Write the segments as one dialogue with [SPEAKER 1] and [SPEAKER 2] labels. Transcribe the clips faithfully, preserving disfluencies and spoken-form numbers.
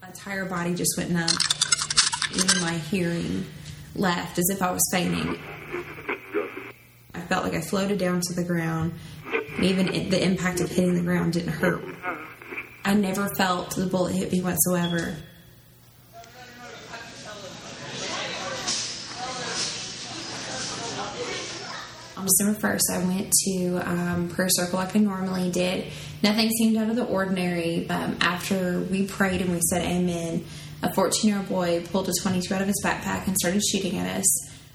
[SPEAKER 1] entire body just went numb. Even my hearing left, as if I was fainting. I felt like I floated down to the ground, and even it, the impact of hitting the ground didn't hurt. I never felt the bullet hit me whatsoever. On December first, I went to um, prayer circle like I normally did. Nothing seemed out of the ordinary. Um, after we prayed and we said amen, a fourteen-year-old boy pulled a twenty-two out of his backpack and started shooting at us.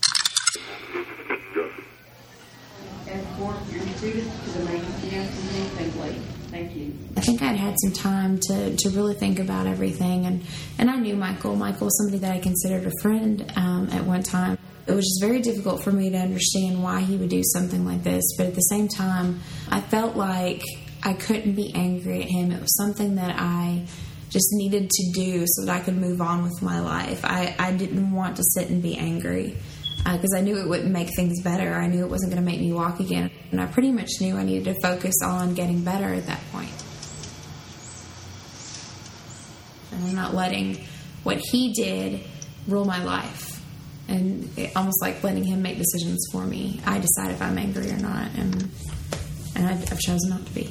[SPEAKER 2] Thank you.
[SPEAKER 1] I think I'd had some time to, to really think about everything, and, and I knew Michael. Michael was somebody that I considered a friend um, at one time. It was just very difficult for me to understand why he would do something like this, but at the same time, I felt like I couldn't be angry at him. It was something that I just needed to do so that I could move on with my life. I, I didn't want to sit and be angry because uh, I knew it wouldn't make things better. I knew it wasn't going to make me walk again, and I pretty much knew I needed to focus on getting better at that point. And I'm not letting what he did rule my life. And it, almost like letting him make decisions for me. I decide if I'm angry or not, and and I've, I've chosen not to be.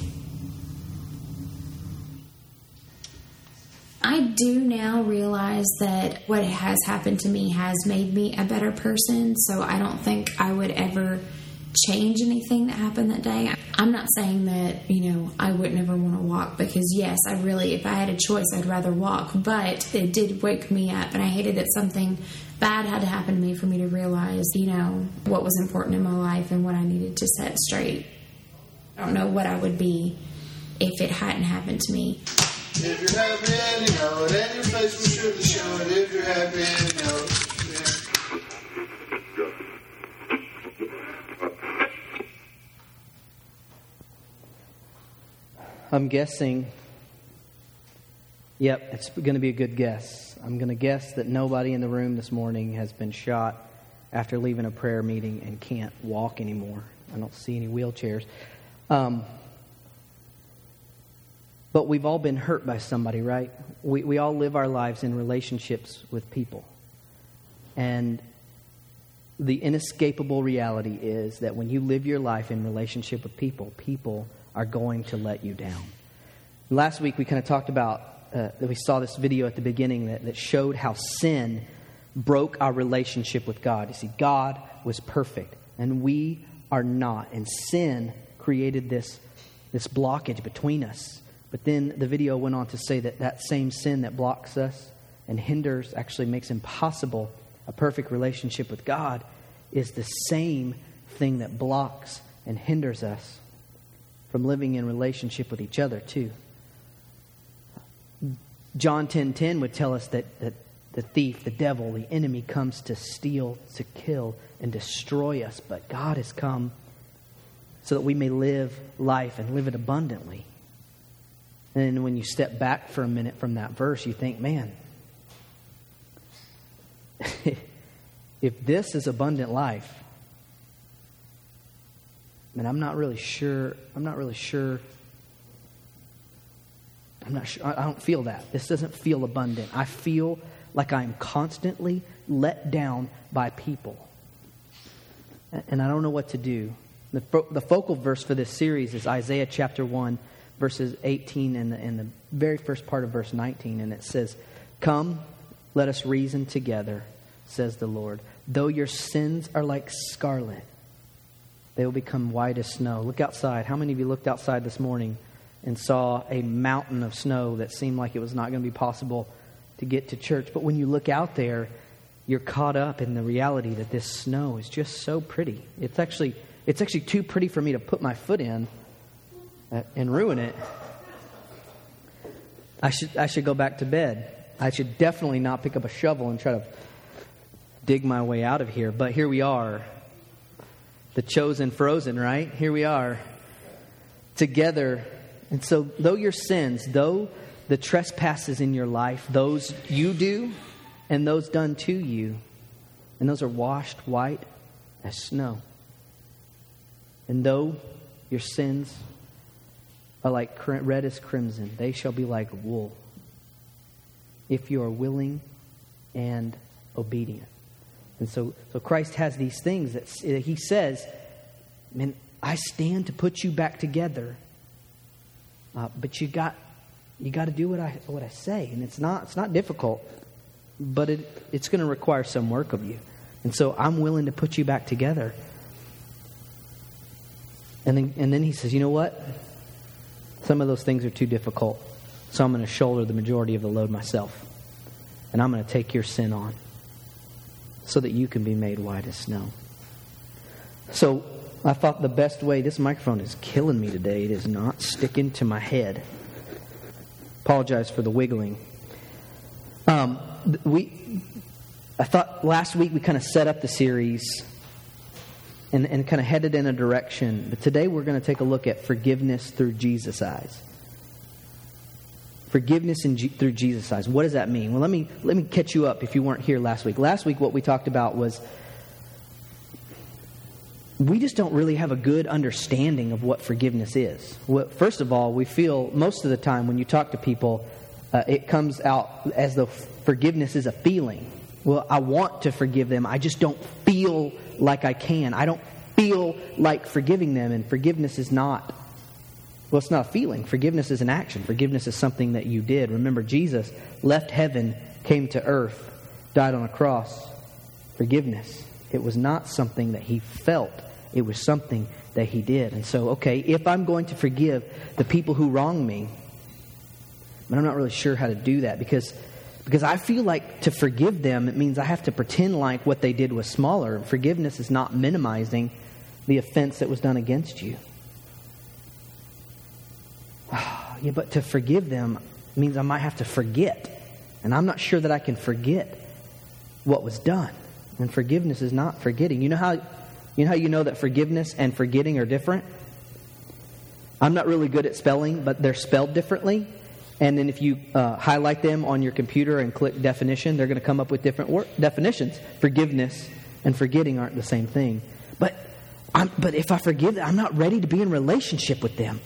[SPEAKER 1] I do now realize that what has happened to me has made me a better person, so I don't think I would ever change anything that happened that day. I'm not saying that, you know, I wouldn't ever want to walk, because yes, I really, if I had a choice, I'd rather walk, but it did wake me up, and I hated that something bad had to happen to me for me to realize, you know, what was important in my life and what I needed to set straight. I don't know what I would be if it hadn't happened to me.
[SPEAKER 3] If you're happy, you know it, and your face will surely show it. If you're happy, you know it.
[SPEAKER 4] I'm guessing, yep, it's going to be a good guess. I'm going to guess that nobody in the room this morning has been shot after leaving a prayer meeting and can't walk anymore. I don't see any wheelchairs. Um, but we've all been hurt by somebody, right? We, we all live our lives in relationships with people. And the inescapable reality is that when you live your life in relationship with people, people are going to let you down. Last week we kind of talked about, uh, that we saw this video at the beginning that, that showed how sin broke our relationship with God. You see, God was perfect and we are not. And sin created this, this blockage between us. But then the video went on to say that that same sin that blocks us and hinders, actually makes impossible a perfect relationship with God, is the same thing that blocks and hinders us from living in relationship with each other too. John ten ten would tell us that, that the thief, the devil, the enemy comes to steal, to kill, and destroy us. But God has come so that we may live life and live it abundantly. And when you step back for a minute from that verse, you think, man, if this is abundant life, and I'm not really sure, I'm not really sure, I'm not sure, I don't feel that. This doesn't feel abundant. I feel like I'm constantly let down by people. And I don't know what to do. The, fo- the focal verse for this series is Isaiah chapter one, verses eighteen and the, and the very first part of verse nineteen. And it says, "Come, let us reason together, says the Lord. Though your sins are like scarlet, they will become white as snow." Look outside. How many of you looked outside this morning and saw a mountain of snow that seemed like it was not going to be possible to get to church? But when you look out there, you're caught up in the reality that this snow is just so pretty. It's actually it's actually too pretty for me to put my foot in uh, and ruin it. I should I should go back to bed. I should definitely not pick up a shovel and try to dig my way out of here. But here we are. The chosen frozen, right? Here we are together. And so though your sins, though the trespasses in your life, those you do and those done to you, and those are washed white as snow. And though your sins are like red as crimson, they shall be like wool. if you are willing and obedient. And so, so Christ has these things that he says, man, I stand to put you back together, uh, but you got you got to do what I what I say, and it's not it's not difficult, but it it's going to require some work of you. And so I'm willing to put you back together. And then and then he says, you know what? Some of those things are too difficult, so I'm going to shoulder the majority of the load myself, and I'm going to take your sin on, so that you can be made white as snow. So I thought the best way, this microphone is killing me today. It is not sticking to my head. Apologize for the wiggling. Um, we, I thought last week we kind of set up the series and, and kind of headed in a direction. But today we're going to take a look at forgiveness through Jesus' eyes. Forgiveness in G- through Jesus' eyes. What does that mean? Well, let me let me catch you up if you weren't here last week. Last week what we talked about was we just don't really have a good understanding of what forgiveness is. Well, first of all, we feel most of the time when you talk to people, uh, it comes out as though forgiveness is a feeling. Well, I want to forgive them. I just don't feel like I can. I don't feel like forgiving them. And forgiveness is not, well, it's not a feeling. Forgiveness is an action. Forgiveness is something that you did. Remember, Jesus left heaven, came to earth, died on a cross. Forgiveness. It was not something that he felt. It was something that he did. And so, okay, if I'm going to forgive the people who wrong me, but I'm not really sure how to do that because because I feel like to forgive them, it means I have to pretend like what they did was smaller. Forgiveness is not minimizing the offense that was done against you. Yeah, but to forgive them means I might have to forget. And I'm not sure that I can forget what was done. And forgiveness is not forgetting. You know how you know how you know that forgiveness and forgetting are different? I'm not really good at spelling, but they're spelled differently. And then if you uh, highlight them on your computer and click definition, they're going to come up with different wor- definitions. Forgiveness and forgetting aren't the same thing. But I'm, but if I forgive them, I'm not ready to be in relationship with them.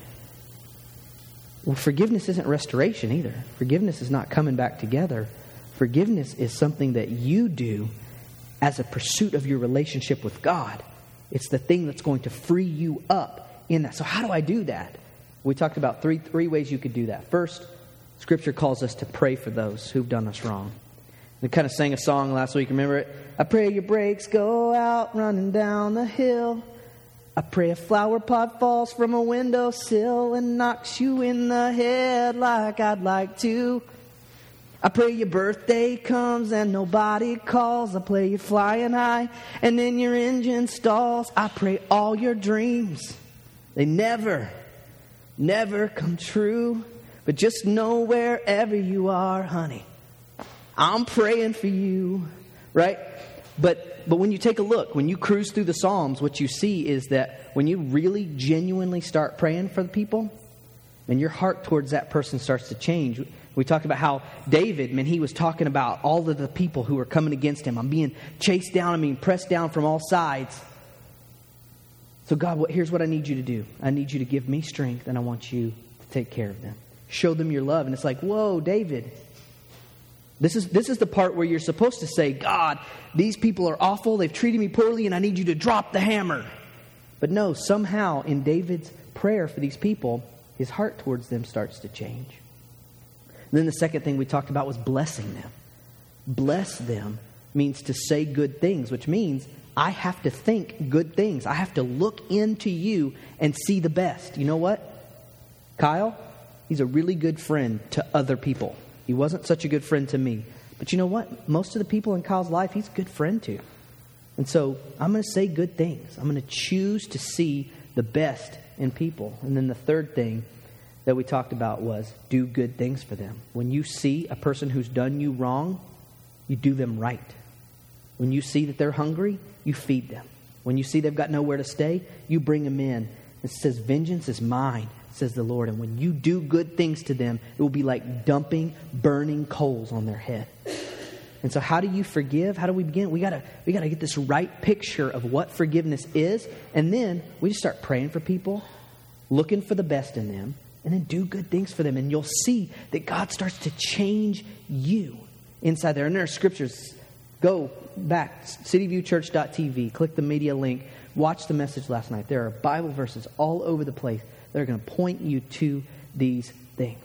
[SPEAKER 4] Well, forgiveness isn't restoration either. Forgiveness is not coming back together. Forgiveness is something that you do as a pursuit of your relationship with God. It's the thing that's going to free you up in that. So how do I do that? We talked about three three ways you could do that. First, Scripture calls us to pray for those who've done us wrong. We kind of sang a song last week. Remember it? I pray your brakes go out running down the hill. I pray a flower pot falls from a windowsill and knocks you in the head like I'd like to. I pray your birthday comes and nobody calls. I pray you're flying high and then your engine stalls. I pray all your dreams, they never, never come true. But just know wherever you are, honey, I'm praying for you, right? But but when you take a look, when you cruise through the Psalms, what you see is that when you really genuinely start praying for the people, and your heart towards that person starts to change. We talked about how David, man, he was talking about all of the people who were coming against him. I'm being chased down. I'm being pressed down from all sides. So God, what, here's what I need you to do. I need you to give me strength, and I want you to take care of them. Show them your love. And it's like, whoa, David. This is this is the part where you're supposed to say, God, these people are awful. They've treated me poorly, and I need you to drop the hammer. But no, somehow in David's prayer for these people, his heart towards them starts to change. And then the second thing we talked about was blessing them. Bless them means to say good things, which means I have to think good things. I have to look into you and see the best. You know what? Kyle, he's a really good friend to other people. He wasn't such a good friend to me. But you know what? Most of the people in Kyle's life, he's a good friend to. And so I'm going to say good things. I'm going to choose to see the best in people. And then the third thing that we talked about was do good things for them. When you see a person who's done you wrong, you do them right. When you see that they're hungry, you feed them. When you see they've got nowhere to stay, you bring them in. It says, vengeance is mine, says the Lord. And when you do good things to them, it will be like dumping burning coals on their head. And so how do you forgive? How do we begin? We gotta we gotta get this right picture of what forgiveness is. And then we just start praying for people, looking for the best in them, And then do good things for them. And you'll see that God starts to change you inside there. And there are scriptures. Go back, city view church dot t v. Click the media link. Watch the message last night. There are Bible verses all over the place that are going to point you to these things.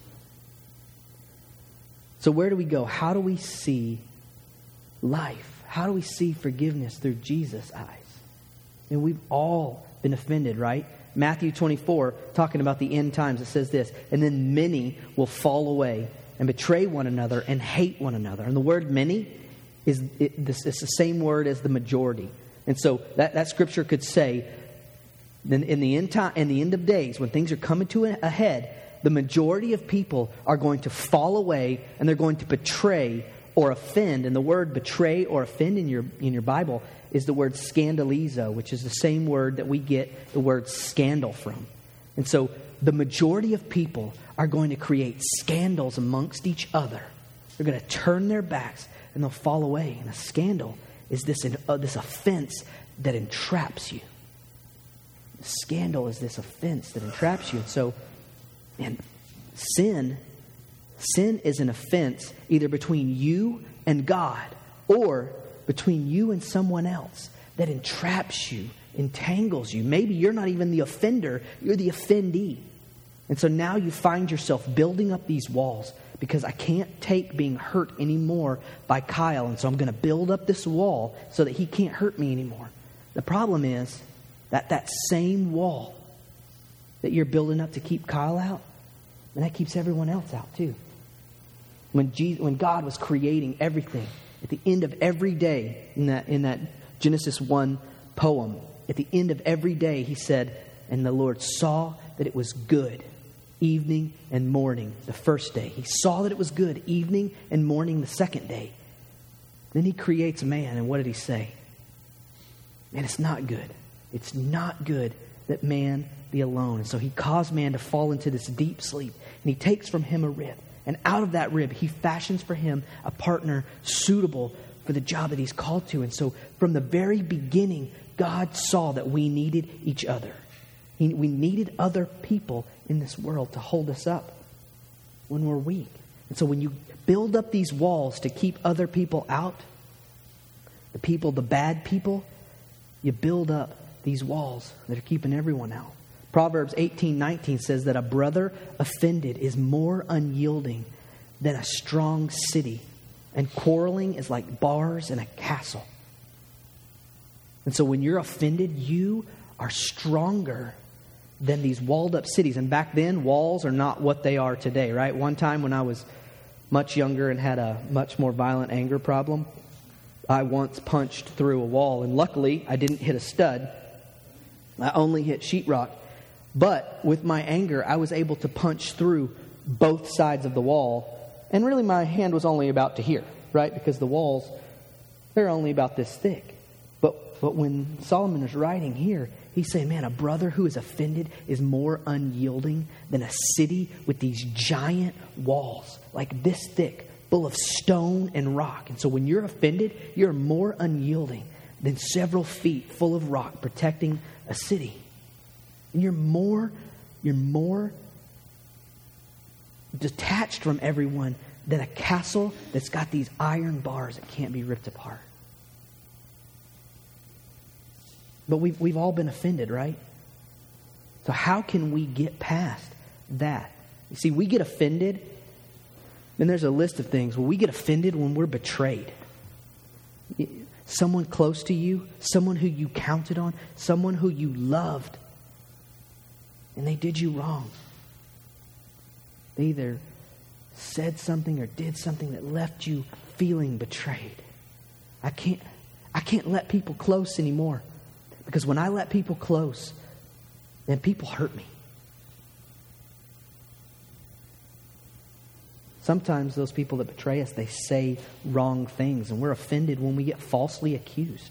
[SPEAKER 4] So where do we go? How do we see life? How do we see forgiveness through Jesus' eyes? And we've all been offended, right? Matthew twenty-four, talking about the end times, it says this, and then many will fall away and betray one another and hate one another. And the word many is it, this, it's the same word as the majority. And so that, that scripture could say, then in the end time, in the end of days, when things are coming to a, a head, the majority of people are going to fall away and they're going to betray or offend. And the word betray or offend in your in your Bible is the word scandalizo, which is the same word that we get the word scandal from. And so the majority of people are going to create scandals amongst each other. They're going to turn their backs and they'll fall away. And a scandal is this, uh, this offense that entraps you. Scandal is this offense that entraps you. And so, man, sin, sin is an offense either between you and God or between you and someone else that entraps you, entangles you. Maybe you're not even the offender, you're the offendee. And so now you find yourself building up these walls because I can't take being hurt anymore by Kyle. And so I'm going to build up this wall so that he can't hurt me anymore. The problem is that that same wall that you're building up to keep Kyle out, and that keeps everyone else out too. When Jesus, when God was creating everything, at the end of every day, in that in that Genesis one poem, at the end of every day, he said, and the Lord saw that it was good, evening and morning, the first day. He saw that it was good, evening and morning, the second day. Then he creates man, and what did he say? Man, it's not good. It's not good that man be alone. And so he caused man to fall into this deep sleep, and he takes from him a rib. And out of that rib, he fashions for him a partner suitable for the job that he's called to. And so from the very beginning, God saw that we needed each other. He, we needed other people in this world to hold us up when we're weak. And so when you build up these walls to keep other people out, the people, the bad people, you build up these walls that are keeping everyone out. Proverbs eighteen nineteen says that a brother offended is more unyielding than a strong city, and quarreling is like bars in a castle. And so when you're offended, you are stronger than these walled up cities. And back then, walls are not what they are today, right? One time when I was much younger and had a much more violent anger problem, I once punched through a wall, and luckily I didn't hit a stud. I only hit sheetrock. But with my anger, I was able to punch through both sides of the wall. And really my hand was only about to here, right? Because the walls, they're only about this thick. But but when Solomon is writing here, he's saying, man, a brother who is offended is more unyielding than a city with these giant walls, like this thick, full of stone and rock. And so when you're offended, you're more unyielding than several feet full of rock protecting a city. And you're more, you're more detached from everyone than a castle that's got these iron bars that can't be ripped apart. But we've, we've all been offended, right? So how can we get past that? You see, we get offended, and there's a list of things. Well, we get offended when we're betrayed. Someone close to you, someone who you counted on, someone who you loved, and they did you wrong. They either said something or did something that left you feeling betrayed. I can't, I can't let people close anymore. Because when I let people close, then people hurt me. Sometimes those people that betray us, they say wrong things, and we're offended when we get falsely accused.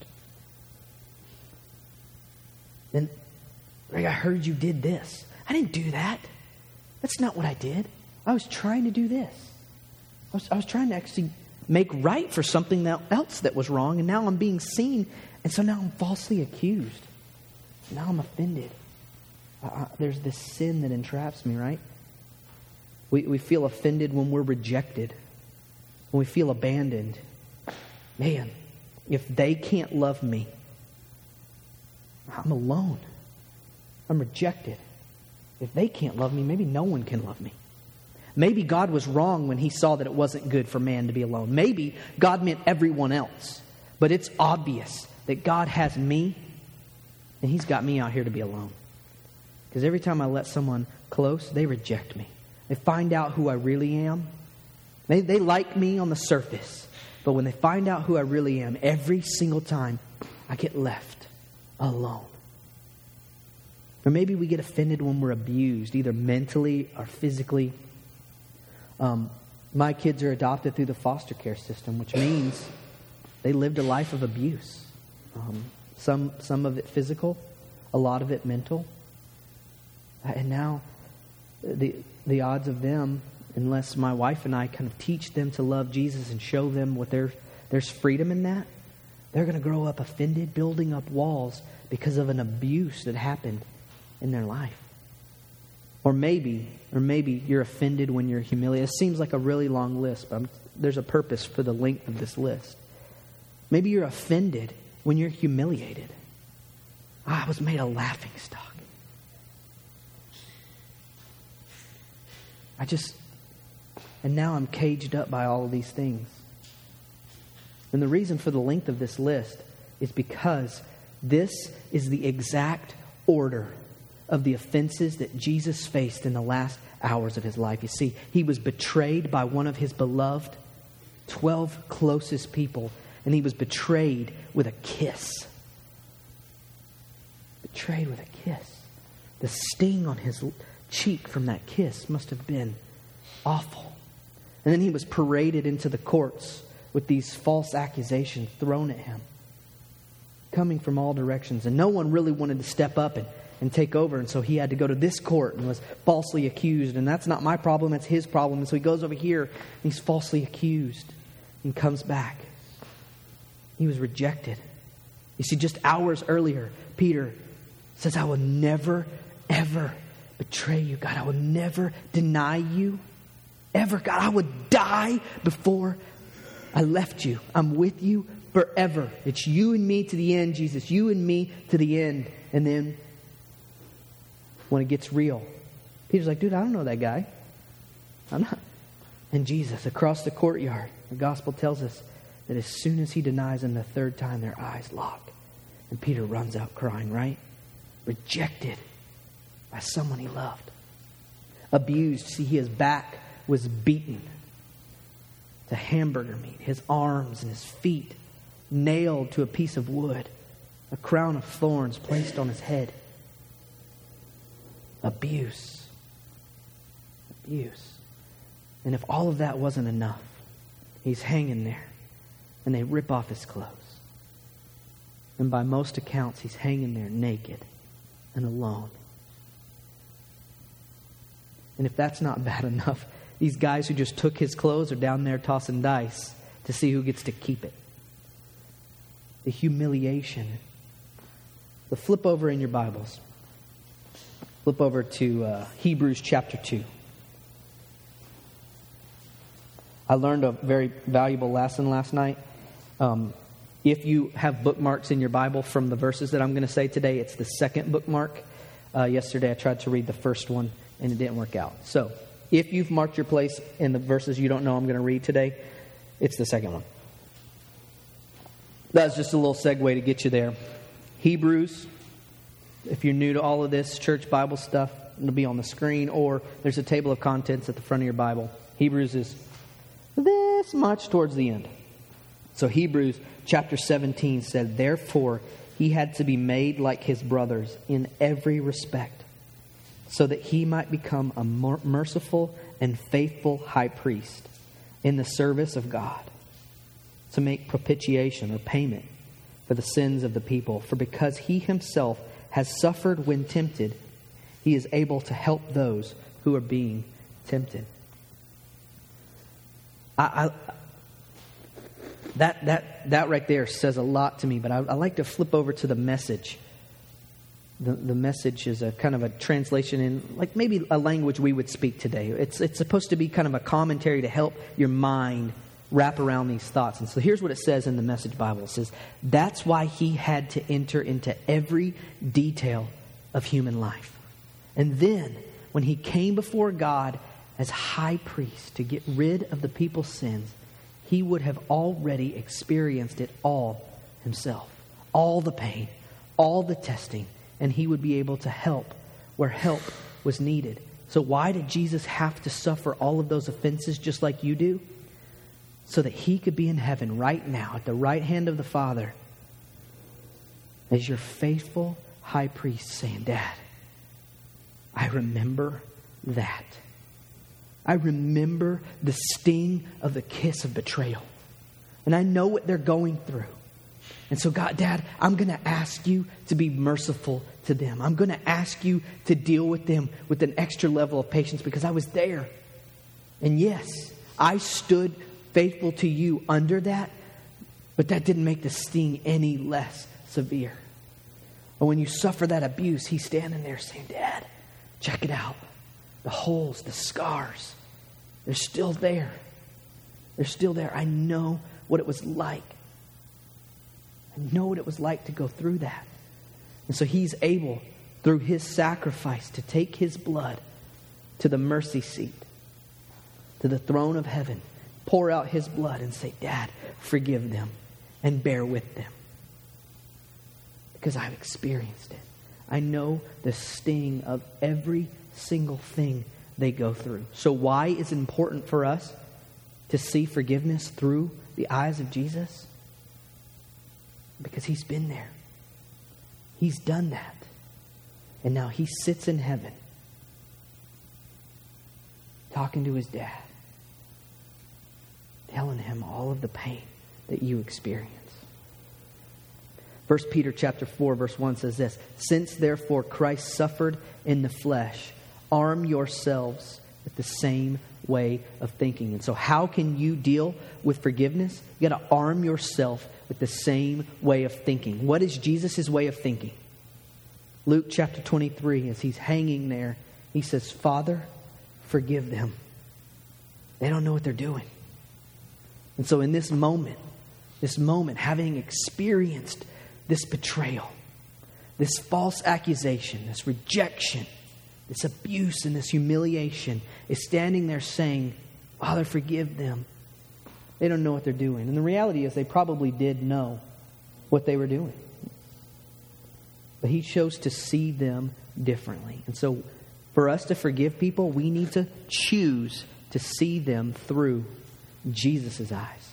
[SPEAKER 4] Then, like, I heard you did this. I didn't do that. That's not what I did. I was trying to do this. I was, I was trying to actually make right for something that else that was wrong, and now I'm being seen, and so now I'm falsely accused. Now I'm offended. Uh, there's this sin that entraps me, right? We, we feel offended when we're rejected, when we feel abandoned. Man, if they can't love me, I'm alone. I'm rejected. If they can't love me, maybe no one can love me. Maybe God was wrong when he saw that it wasn't good for man to be alone. Maybe God meant everyone else. But it's obvious that God has me, and he's got me out here to be alone. Because every time I let someone close, they reject me. They find out who I really am. They, they like me on the surface. But when they find out who I really am, every single time, I get left alone. Or maybe we get offended when we're abused, either mentally or physically. Um, my kids are adopted through the foster care system, which means they lived a life of abuse. Um, some some of it physical, a lot of it mental. And now the the odds of them, unless my wife and I kind of teach them to love Jesus and show them what there, there's freedom in that, they're going to grow up offended, building up walls because of an abuse that happened in their life. Or maybe, or maybe you're offended when you're humiliated. It seems like a really long list, but I'm, there's a purpose for the length of this list. Maybe you're offended when you're humiliated. Ah, I was made a laughing stock. I just, and now I'm caged up by all of these things. And the reason for the length of this list is because this is the exact order of the offenses that Jesus faced in the last hours of his life. You see, he was betrayed by one of his beloved twelve closest people, and he was betrayed with a kiss. Betrayed with a kiss. The sting on his cheek from that kiss must have been awful. And then he was paraded into the courts with these false accusations thrown at him, coming from all directions. And no one really wanted to step up and and take over. And so he had to go to this court and was falsely accused. And that's not my problem, it's his problem. And so he goes over here and he's falsely accused and comes back. He was rejected. You see, just hours earlier, Peter says, I will never, ever betray you, God. I will never deny you. Ever, God. I would die before I left you. I'm with you forever. It's you and me to the end, Jesus. You and me to the end. And then when it gets real, Peter's like, dude, I don't know that guy. I'm not. And Jesus, across the courtyard, the gospel tells us that as soon as he denies him the third time, their eyes lock. And Peter runs out crying, right? Rejected by someone he loved. Abused. See, his back was beaten to hamburger meat. His arms and his feet nailed to a piece of wood. A crown of thorns placed on his head. Abuse. Abuse. And if all of that wasn't enough, he's hanging there and they rip off his clothes. And by most accounts, he's hanging there naked and alone. And if that's not bad enough, these guys who just took his clothes are down there tossing dice to see who gets to keep it. The humiliation. The flip over in your Bibles. Flip over to uh, Hebrews chapter two. I learned a very valuable lesson last night. Um, if you have bookmarks in your Bible from the verses that I'm going to say today, it's the second bookmark. Uh, yesterday I tried to read the first one and it didn't work out. So if you've marked your place in the verses you don't know I'm going to read today, it's the second one. That's just a little segue to get you there. Hebrews. If you're new to all of this church Bible stuff, it'll be on the screen, or there's a table of contents at the front of your Bible. Hebrews is this much towards the end. So Hebrews chapter seventeen said, therefore he had to be made like his brothers in every respect, so that he might become a merciful and faithful high priest in the service of God, to make propitiation or payment for the sins of the people. For because he himself has suffered when tempted, he is able to help those who are being tempted. I, I, that that that right there says a lot to me, but I, I like to flip over to the Message The, the message is a kind of a translation in like maybe a language we would speak today. It's, it's supposed to be kind of a commentary to help your mind wrap around these thoughts. And so here's what it says in the Message Bible. It says, that's why he had to enter into every detail of human life. And then when he came before God as high priest to get rid of the people's sins, he would have already experienced it all himself. All the pain, all the testing, and he would be able to help where help was needed. So why did Jesus have to suffer all of those offenses just like you do? So that he could be in heaven right now at the right hand of the Father as your faithful high priest saying, Dad, I remember that. I remember the sting of the kiss of betrayal. And I know what they're going through. And so, God, Dad, I'm going to ask you to be merciful to them. I'm going to ask you to deal with them with an extra level of patience because I was there. And yes, I stood faithful to you under that, but that didn't make the sting any less severe. Or when you suffer that abuse, he's standing there saying, Dad, check it out. The holes, the scars, they're still there. They're still there. I know what it was like. I know what it was like to go through that. And so he's able, through his sacrifice, to take his blood to the mercy seat, to the throne of heaven, pour out his blood and say, Dad, forgive them and bear with them. Because I've experienced it. I know the sting of every single thing they go through. So why is it important for us to see forgiveness through the eyes of Jesus? Because he's been there. He's done that. And now he sits in heaven talking to his dad, telling him all of the pain that you experience. First Peter chapter four verse one says this, since therefore Christ suffered in the flesh, arm yourselves with the same way of thinking. And so how can you deal with forgiveness? You got to arm yourself with the same way of thinking. What is Jesus' way of thinking? Luke chapter twenty-three, as he's hanging there, he says, Father, forgive them. They don't know what they're doing. And so in this moment, this moment, having experienced this betrayal, this false accusation, this rejection, this abuse and this humiliation, is standing there saying, Father, forgive them. They don't know what they're doing. And the reality is they probably did know what they were doing. But he chose to see them differently. And so for us to forgive people, we need to choose to see them through Jesus' eyes.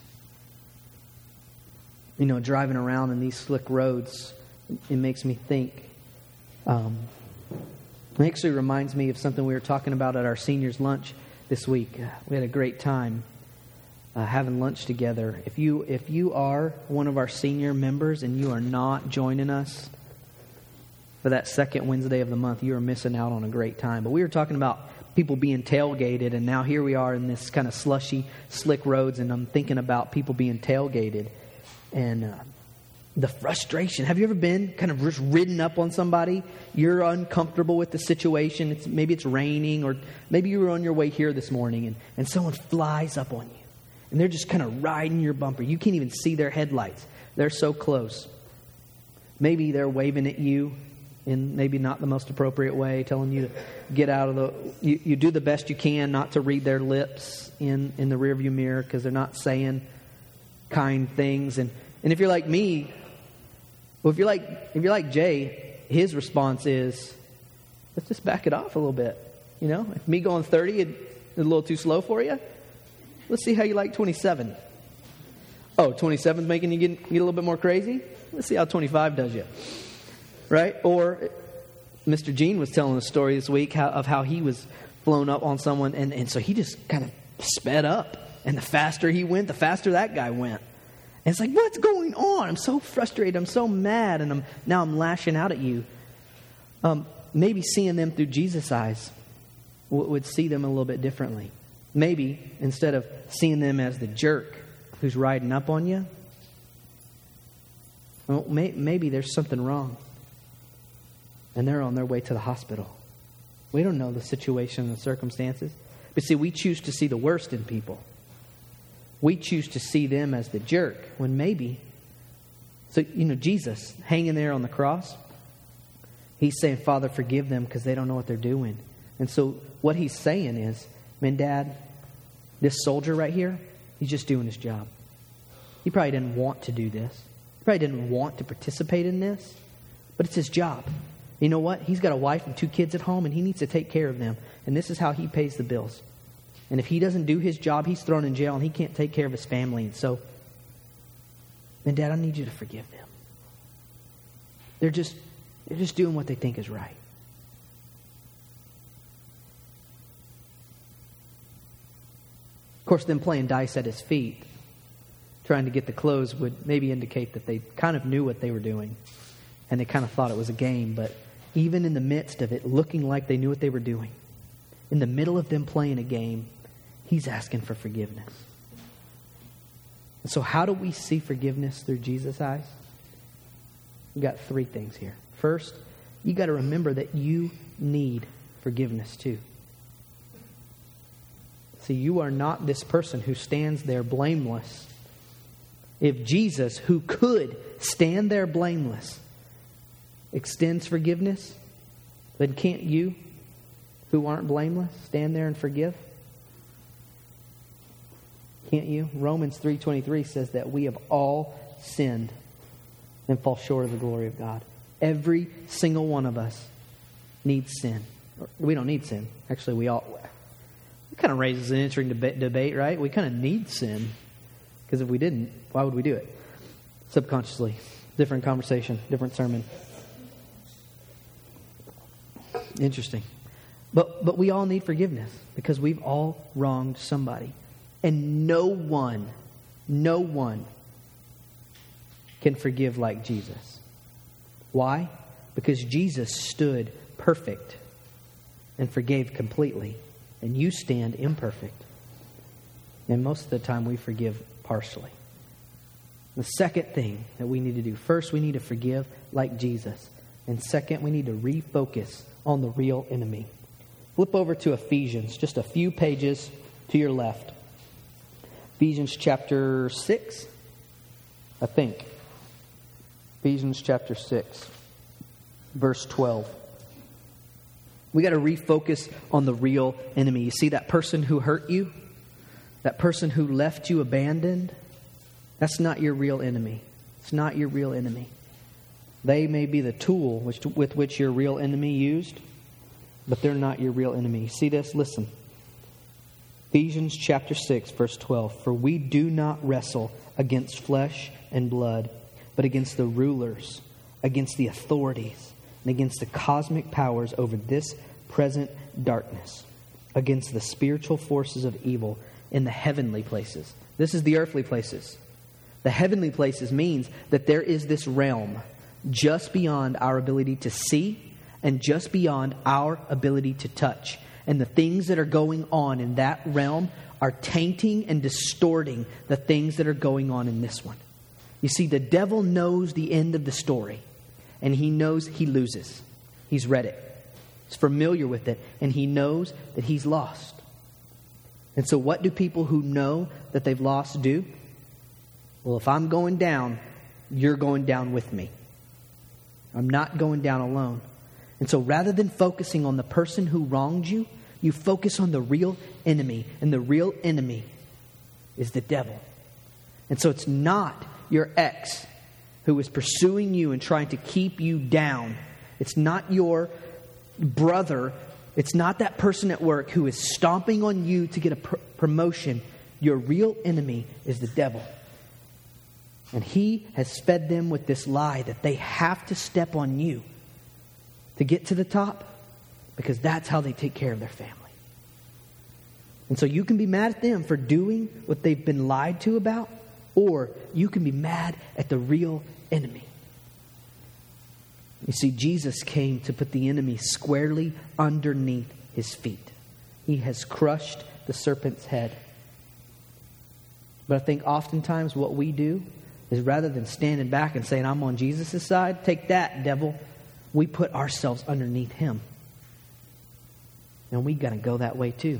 [SPEAKER 4] You know, driving around in these slick roads, it makes me think. Um, it actually reminds me of something we were talking about at our seniors' lunch this week. Uh, we had a great time uh, having lunch together. If you if you are one of our senior members and you are not joining us for that second Wednesday of the month, you are missing out on a great time. But we were talking about people being tailgated, and now here we are in this kind of slushy, slick roads, and I'm thinking about people being tailgated. And uh, the frustration. Have you ever been kind of just ridden up on somebody? You're uncomfortable with the situation. It's, maybe it's raining, or maybe you were on your way here this morning and, and someone flies up on you. And they're just kind of riding your bumper. You can't even see their headlights. They're so close. Maybe they're waving at you in maybe not the most appropriate way, telling you to get out of the... You, you do the best you can not to read their lips in, in the rearview mirror because they're not saying kind things. And And if you're like me, well, if you're like if you're like Jay, his response is, let's just back it off a little bit. You know, if me going thirty is a little too slow for you, let's see how you like twenty-seven. Oh, twenty-seven's making you get, get a little bit more crazy? Let's see how twenty-five does you. Right? Or Mister Gene was telling a story this week how, of how he was flown up on someone, and, and so he just kind of sped up. And the faster he went, the faster that guy went. And it's like, what's going on? I'm so frustrated. I'm so mad. And I'm now I'm lashing out at you. Um, maybe seeing them through Jesus' eyes w- would see them a little bit differently. Maybe instead of seeing them as the jerk who's riding up on you, well, may- maybe there's something wrong. and they're on their way to the hospital. We don't know the situation and the circumstances. But see, we choose to see the worst in people. We choose to see them as the jerk when maybe... So, you know, Jesus hanging there on the cross, he's saying, Father, forgive them because they don't know what they're doing. And so what he's saying is, man, Dad, this soldier right here, he's just doing his job. He probably didn't want to do this. He probably didn't want to participate in this, but it's his job. You know what? He's got a wife and two kids at home, and he needs to take care of them. And this is how he pays the bills. And if he doesn't do his job, he's thrown in jail, and he can't take care of his family. And so, man, Dad, I need you to forgive them. They're just, they're just doing what they think is right. Of course, them playing dice at his feet, trying to get the clothes, would maybe indicate that they kind of knew what they were doing. And they kind of thought it was a game. But even in the midst of it, looking like they knew what they were doing, in the middle of them playing a game, he's asking for forgiveness. And so how do we see forgiveness through Jesus' eyes? We've got three things here. First, you got to remember that you need forgiveness too. See, you are not this person who stands there blameless. If Jesus, who could stand there blameless, extends forgiveness, then can't you, who aren't blameless, stand there and forgive? Can't you? Romans three twenty-three says that we have all sinned and fall short of the glory of God. Every single one of us needs sin. We don't need sin. Actually, we all... It kind of raises an interesting deba- debate, right? We kind of need sin. Because if we didn't, why would we do it? Subconsciously. Different conversation, different sermon. Interesting. But but we all need forgiveness because we've all wronged somebody. And no one, no one can forgive like Jesus. Why? Because Jesus stood perfect and forgave completely. And you stand imperfect. And most of the time we forgive partially. The second thing that we need to do. First, we need to forgive like Jesus. And second, we need to refocus on the real enemy. Flip over to Ephesians, just a few pages to your left. Ephesians chapter six, I think. Ephesians chapter six, verse twelve. We got to refocus on the real enemy. You see that person who hurt you? That person who left you abandoned? That's not your real enemy. It's not your real enemy. They may be the tool which, with which your real enemy used, but they're not your real enemy. You see this? Listen. Ephesians chapter six, verse twelve. For we do not wrestle against flesh and blood, but against the rulers, against the authorities, and against the cosmic powers over this present darkness, against the spiritual forces of evil in the heavenly places. This is the earthly places. The heavenly places means that there is this realm just beyond our ability to see and just beyond our ability to touch. And the things that are going on in that realm are tainting and distorting the things that are going on in this one. You see, the devil knows the end of the story. And he knows he loses. He's read it. He's familiar with it. And he knows that he's lost. And so what do people who know that they've lost do? Well, if I'm going down, you're going down with me. I'm not going down alone. And so rather than focusing on the person who wronged you, you focus on the real enemy. And the real enemy is the devil. And so it's not your ex who is pursuing you and trying to keep you down. It's not your brother. It's not that person at work who is stomping on you to get a pr- promotion. Your real enemy is the devil. And he has fed them with this lie that they have to step on you to get to the top, because that's how they take care of their family. And so you can be mad at them for doing what they've been lied to about, or you can be mad at the real enemy. You see, Jesus came to put the enemy squarely underneath his feet. He has crushed the serpent's head. But I think oftentimes what we do is rather than standing back and saying, I'm on Jesus' side, take that, devil. we put ourselves underneath Him. And we got to go that way too.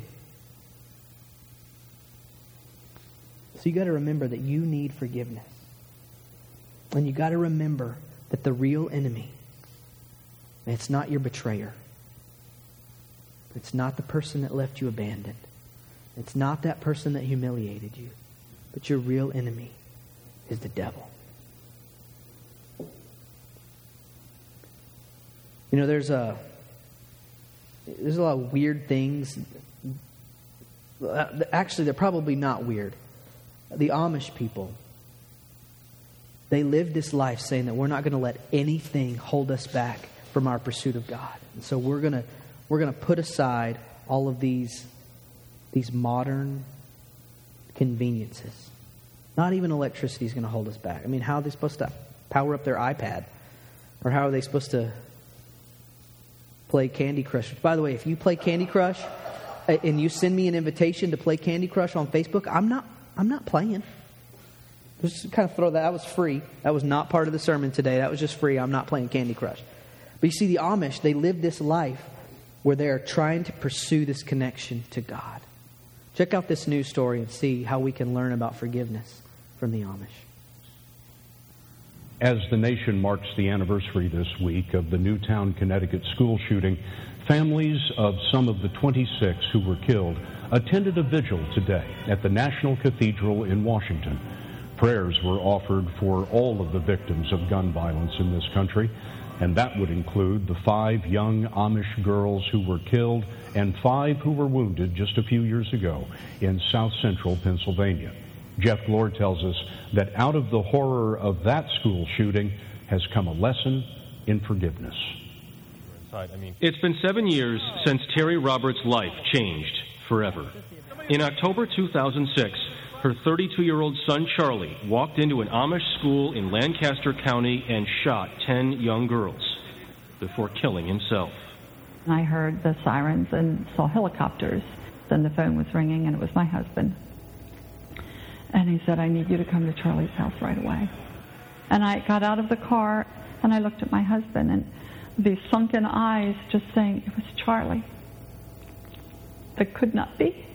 [SPEAKER 4] So you got to remember that you need forgiveness. And you got to remember that the real enemy, it's not your betrayer. It's not the person that left you abandoned. It's not that person that humiliated you. But your real enemy is the devil. You know, there's a there's a lot of weird things. Actually, they're probably not weird. The Amish people, they live this life saying that we're not going to let anything hold us back from our pursuit of God. And so we're going to we're going to put aside all of these these modern conveniences. Not even electricity is going to hold us back. I mean, how are they supposed to power up their iPad? Or how are they supposed to play Candy Crush? Which, by the way, if you play Candy Crush and you send me an invitation to play Candy Crush on Facebook, I'm not I'm not playing. Just kind of throw that. That was free. That was not part of the sermon today. That was just free. I'm not playing Candy Crush. But you see, the Amish, they live this life where they are trying to pursue this connection to God. Check out this news story and see how we can learn about forgiveness from the Amish.
[SPEAKER 2] As the nation marks the anniversary this week of the Newtown, Connecticut school shooting, families of some of the twenty-six who were killed attended a vigil today at the National Cathedral in Washington. Prayers were offered for all of the victims of gun violence in this country, and that would include the five young Amish girls who were killed and five who were wounded just a few years ago in south central Pennsylvania. Jeff Glore tells us that out of the horror of that school shooting has come a lesson in forgiveness.
[SPEAKER 5] It's been seven years since Terry Roberts' life changed forever. In October two thousand six, her thirty-two-year-old son Charlie walked into an Amish school in Lancaster County and shot ten young girls before killing himself.
[SPEAKER 6] I heard the sirens and saw helicopters. Then the phone was ringing, and it was my husband. And he said, I need you to come to Charlie's house right away. And I got out of the car, and I looked at my husband, and these sunken eyes just saying, it was Charlie. It could not be.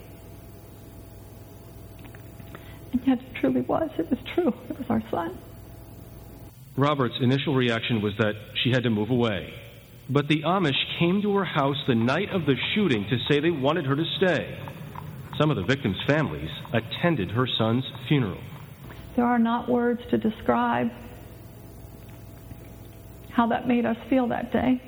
[SPEAKER 6] And yet it truly was. It was true. It was our son.
[SPEAKER 5] Robert's initial reaction was that she had to move away. But the Amish came to her house the night of the shooting to say they wanted her to stay. Some of the victims' families attended her son's funeral.
[SPEAKER 6] There are not words to describe how that made us feel that day.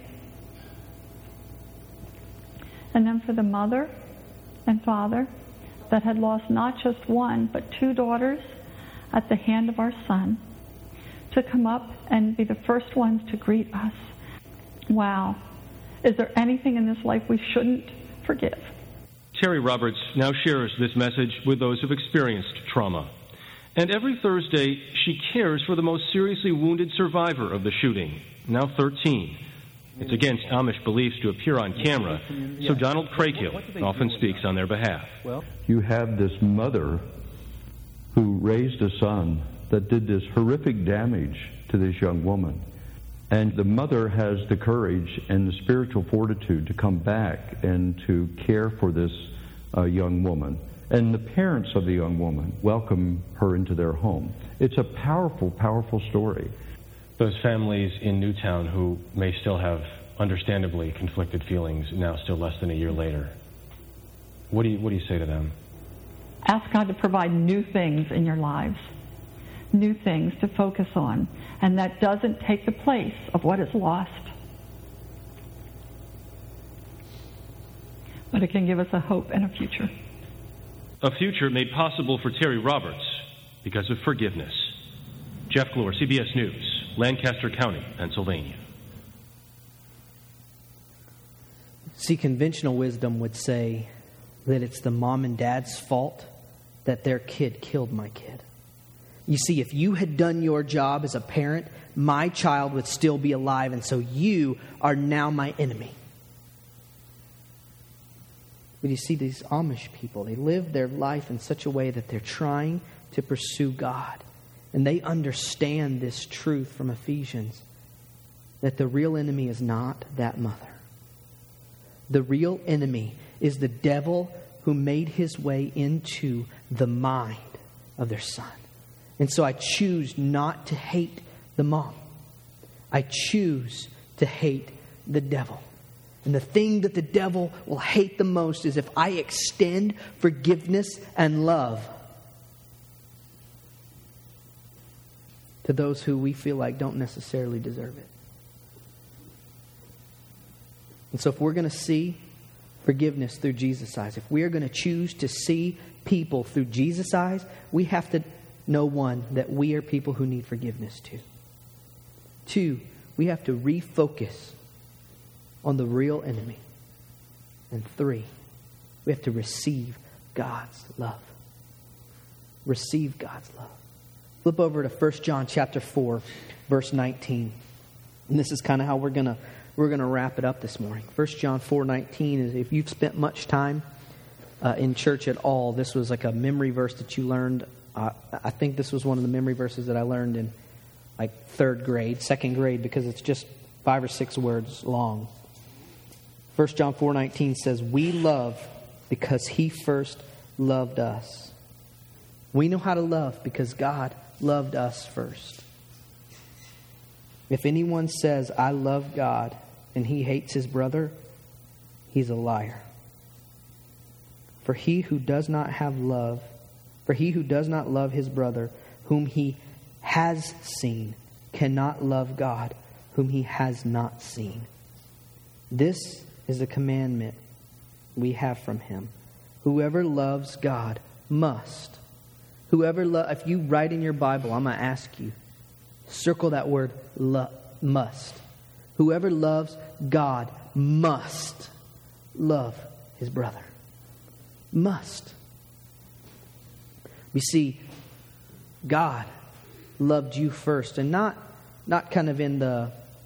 [SPEAKER 6] And then for the mother and father that had lost not just one, but two daughters at the hand of our son, to come up and be the first ones to greet us. Wow. Is there anything in this life we shouldn't forgive?
[SPEAKER 5] Terry Roberts now shares this message with those who've experienced trauma. And every Thursday, she cares for the most seriously wounded survivor of the shooting, now thirteen. It's against Amish beliefs to appear on camera, so Donald Craighill often speaks on their behalf.
[SPEAKER 7] You have this mother who raised a son that did this horrific damage to this young woman. And the mother has the courage and the spiritual fortitude to come back and to care for this uh, young woman. And the parents of the young woman welcome her into their home. It's a powerful, powerful story.
[SPEAKER 5] Those families in Newtown who may still have understandably conflicted feelings now, still less than a year later, what do you, what do you say to them?
[SPEAKER 6] Ask God to provide new things in your lives, new things to focus on, and that doesn't take the place of what is lost. But it can give us a hope and a future.
[SPEAKER 5] A future made possible for Terry Roberts because of forgiveness. Jeff Glore, C B S News, Lancaster County, Pennsylvania.
[SPEAKER 4] See, conventional wisdom would say that it's the mom and dad's fault that their kid killed my kid. You see, if you had done your job as a parent, my child would still be alive, and so you are now my enemy. But you see, these Amish people, they live their life in such a way that they're trying to pursue God. And they understand this truth from Ephesians. that the real enemy is not that mother. The real enemy is the devil who made his way into the mind of their son. And so I choose not to hate the mom. I choose to hate the devil. And the thing that the devil will hate the most is if I extend forgiveness and love to those who we feel like don't necessarily deserve it. And so if we're going to see forgiveness through Jesus' eyes, if we are going to choose to see people through Jesus' eyes, we have to know, one, that we are people who need forgiveness too. Two, we have to refocus on the real enemy. And three, we have to receive God's love. Receive God's love. Flip over to First John chapter four, verse nineteen. And this is kind of how we're going to we're going to wrap it up this morning. First John four nineteen is, if you've spent much time uh, in church at all, this was like a memory verse that you learned. Uh, I think this was one of the memory verses that I learned in like third grade, second grade, because it's just five or six words long. First John four nineteen says, "We love because He first loved us." We know how to love because God loved us first. If anyone says, "I love God," and he hates his brother, he's a liar. For he who does not have love, for he who does not love his brother, whom he has seen, cannot love God, whom he has not seen. This is a commandment we have from Him. Whoever loves God must. Whoever lo- if you write in your Bible, I'm going to ask you, circle that word lo- must. Whoever loves God must love his brother. Must. You see, God loved you first, and not not kind of in the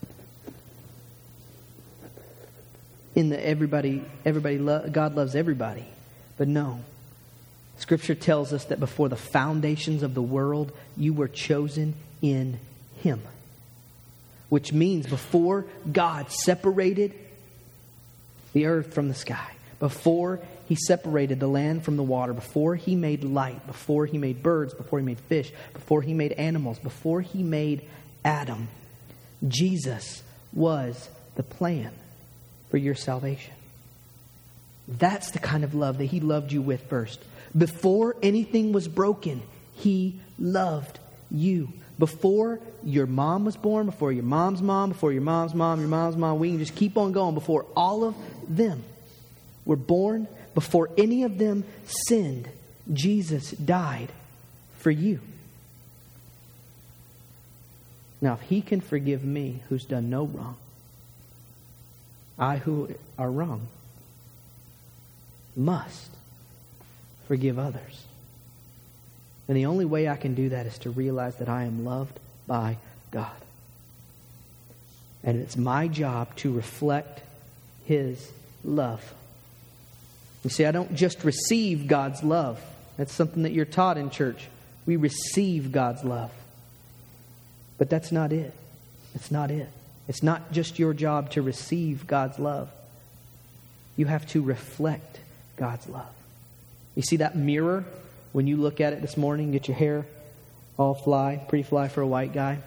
[SPEAKER 4] in the everybody everybody lo- God loves everybody, but no. Scripture tells us that before the foundations of the world, you were chosen in Him. Which means before God separated the earth from the sky, before He separated the land from the water, before He made light, before He made birds, before He made fish, before He made animals, before He made Adam, Jesus was the plan for your salvation. That's the kind of love that He loved you with first. Before anything was broken, He loved you. Before your mom was born, before your mom's mom, before your mom's mom, your mom's mom, we can just keep on going. Before all of them were born, before any of them sinned, Jesus died for you. Now, if He can forgive me, who's done no wrong, I who are wrong must forgive others. And the only way I can do that is to realize that I am loved by God. And it's my job to reflect His love. You see, I don't just receive God's love. That's something that you're taught in church. We receive God's love. But that's not it. It's not it. It's not just your job to receive God's love. You have to reflect God's love. You see that mirror? When you look at it this morning, get your hair all fly, pretty fly for a white guy.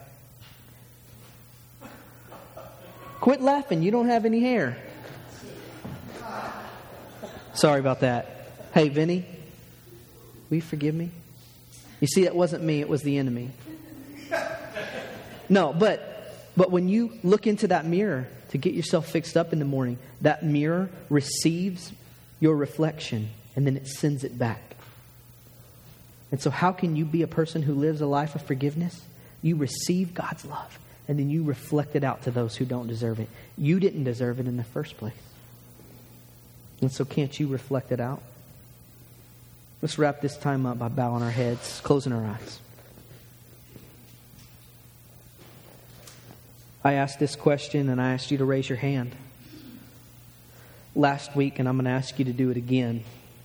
[SPEAKER 4] Quit laughing. You don't have any hair. Sorry about that. Hey, Vinny, will you forgive me? You see, that wasn't me. It was the enemy. No, but but when you look into that mirror to get yourself fixed up in the morning, that mirror receives your reflection and then it sends it back. And so how can you be a person who lives a life of forgiveness? You receive God's love and then you reflect it out to those who don't deserve it. You didn't deserve it in the first place. And so can't you reflect it out? Let's wrap this time up by bowing our heads, closing our eyes. I asked this question and I asked you to raise your hand last week, and I'm going to ask you to do it again.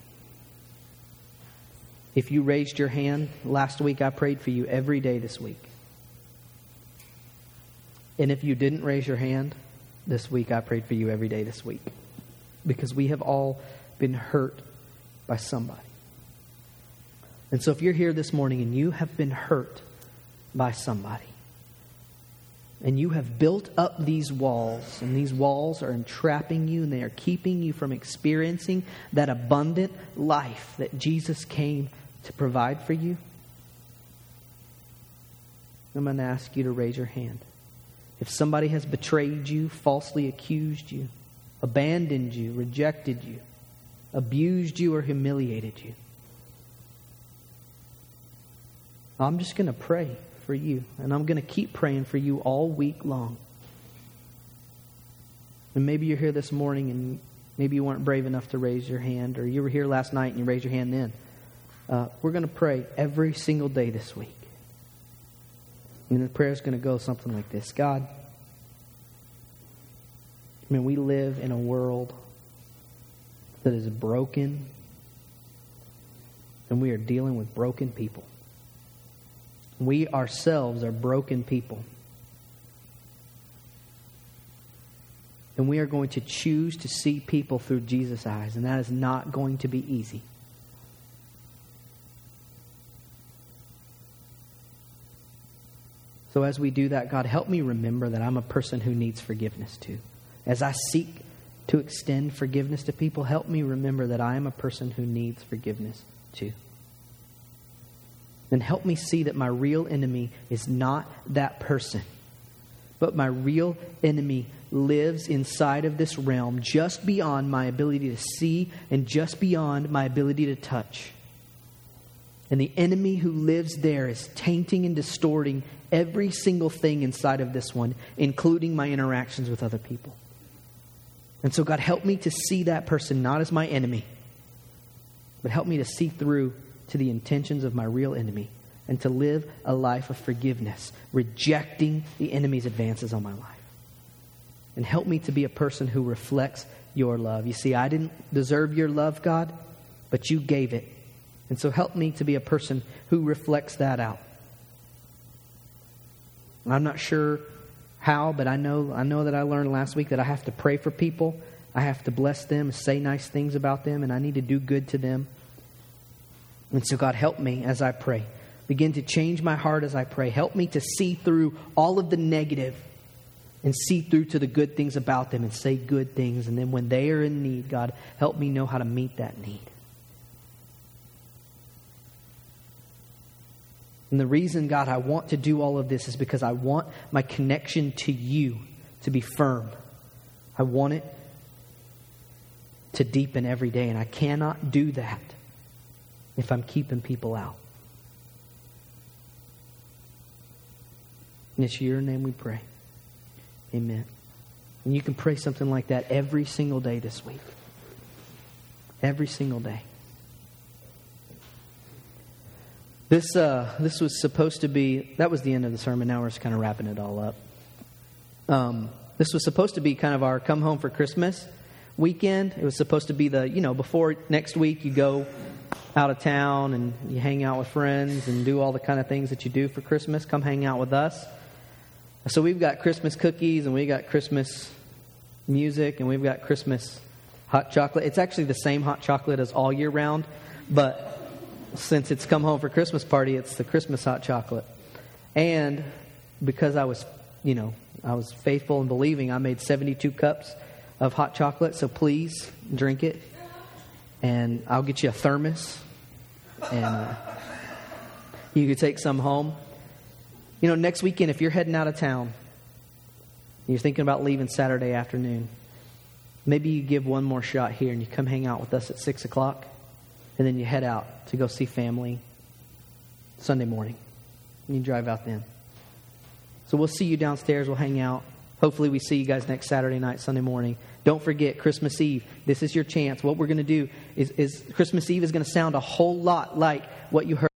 [SPEAKER 4] If you raised your hand last week, I prayed for you every day this week. And if you didn't raise your hand this week, I prayed for you every day this week. Because we have all been hurt by somebody. And so if you're here this morning and you have been hurt by somebody, and you have built up these walls, and these walls are entrapping you, and they are keeping you from experiencing that abundant life that Jesus came to provide for you, I'm going to ask you to raise your hand. If somebody has betrayed you, falsely accused you, abandoned you, rejected you, abused you, or humiliated you, I'm just going to pray for you. And I'm going to keep praying for you all week long. And maybe you're here this morning and maybe you weren't brave enough to raise your hand, or you were here last night and you raised your hand then. Uh, we're going to pray every single day this week. And the prayer is going to go something like this. God, I mean, we live in a world that is broken, and we are dealing with broken people. We ourselves are broken people. And we are going to choose to see people through Jesus' eyes, and that is not going to be easy. So as we do that, God, help me remember that I'm a person who needs forgiveness too. As I seek to extend forgiveness to people, help me remember that I am a person who needs forgiveness too. And help me see that my real enemy is not that person, but my real enemy lives inside of this realm, just beyond my ability to see and just beyond my ability to touch. And the enemy who lives there is tainting and distorting every single thing inside of this one, including my interactions with other people. And so, God, help me to see that person not as my enemy, but help me to see through to the intentions of my real enemy and to live a life of forgiveness, rejecting the enemy's advances on my life. And help me to be a person who reflects your love. You see, I didn't deserve your love, God, but you gave it. And so help me to be a person who reflects that out. I'm not sure how, but I know I know that I learned last week that I have to pray for people. I have to bless them, say nice things about them, and I need to do good to them. And so, God, help me as I pray. Begin to change my heart as I pray. Help me to see through all of the negative and see through to the good things about them and say good things. And then when they are in need, God, help me know how to meet that need. And the reason, God, I want to do all of this is because I want my connection to you to be firm. I want it to deepen every day. And I cannot do that if I'm keeping people out. And it's your name we pray. Amen. And you can pray something like that every single day this week. Every single day. This uh, this was supposed to be, that was the end of the sermon. Now we're just kind of wrapping it all up. Um, this was supposed to be kind of our come home for Christmas weekend. It was supposed to be the, you know, before next week you go out of town and you hang out with friends and do all the kind of things that you do for Christmas. Come hang out with us. So we've got Christmas cookies and we got Christmas music and we've got Christmas hot chocolate. It's actually the same hot chocolate as all year round, but since it's come home for Christmas party, it's the Christmas hot chocolate. And because I was, you know, I was faithful and believing, I made seventy-two cups of hot chocolate. So please drink it. And I'll get you a thermos. And uh, you can take some home. You know, next weekend, if you're heading out of town, you're thinking about leaving Saturday afternoon, maybe you give one more shot here and you come hang out with us at six o'clock. And then you head out to go see family Sunday morning. And you drive out then. So we'll see you downstairs. We'll hang out. Hopefully we see you guys next Saturday night, Sunday morning. Don't forget Christmas Eve. This is your chance. What we're going to do is, is Christmas Eve is going to sound a whole lot like what you heard.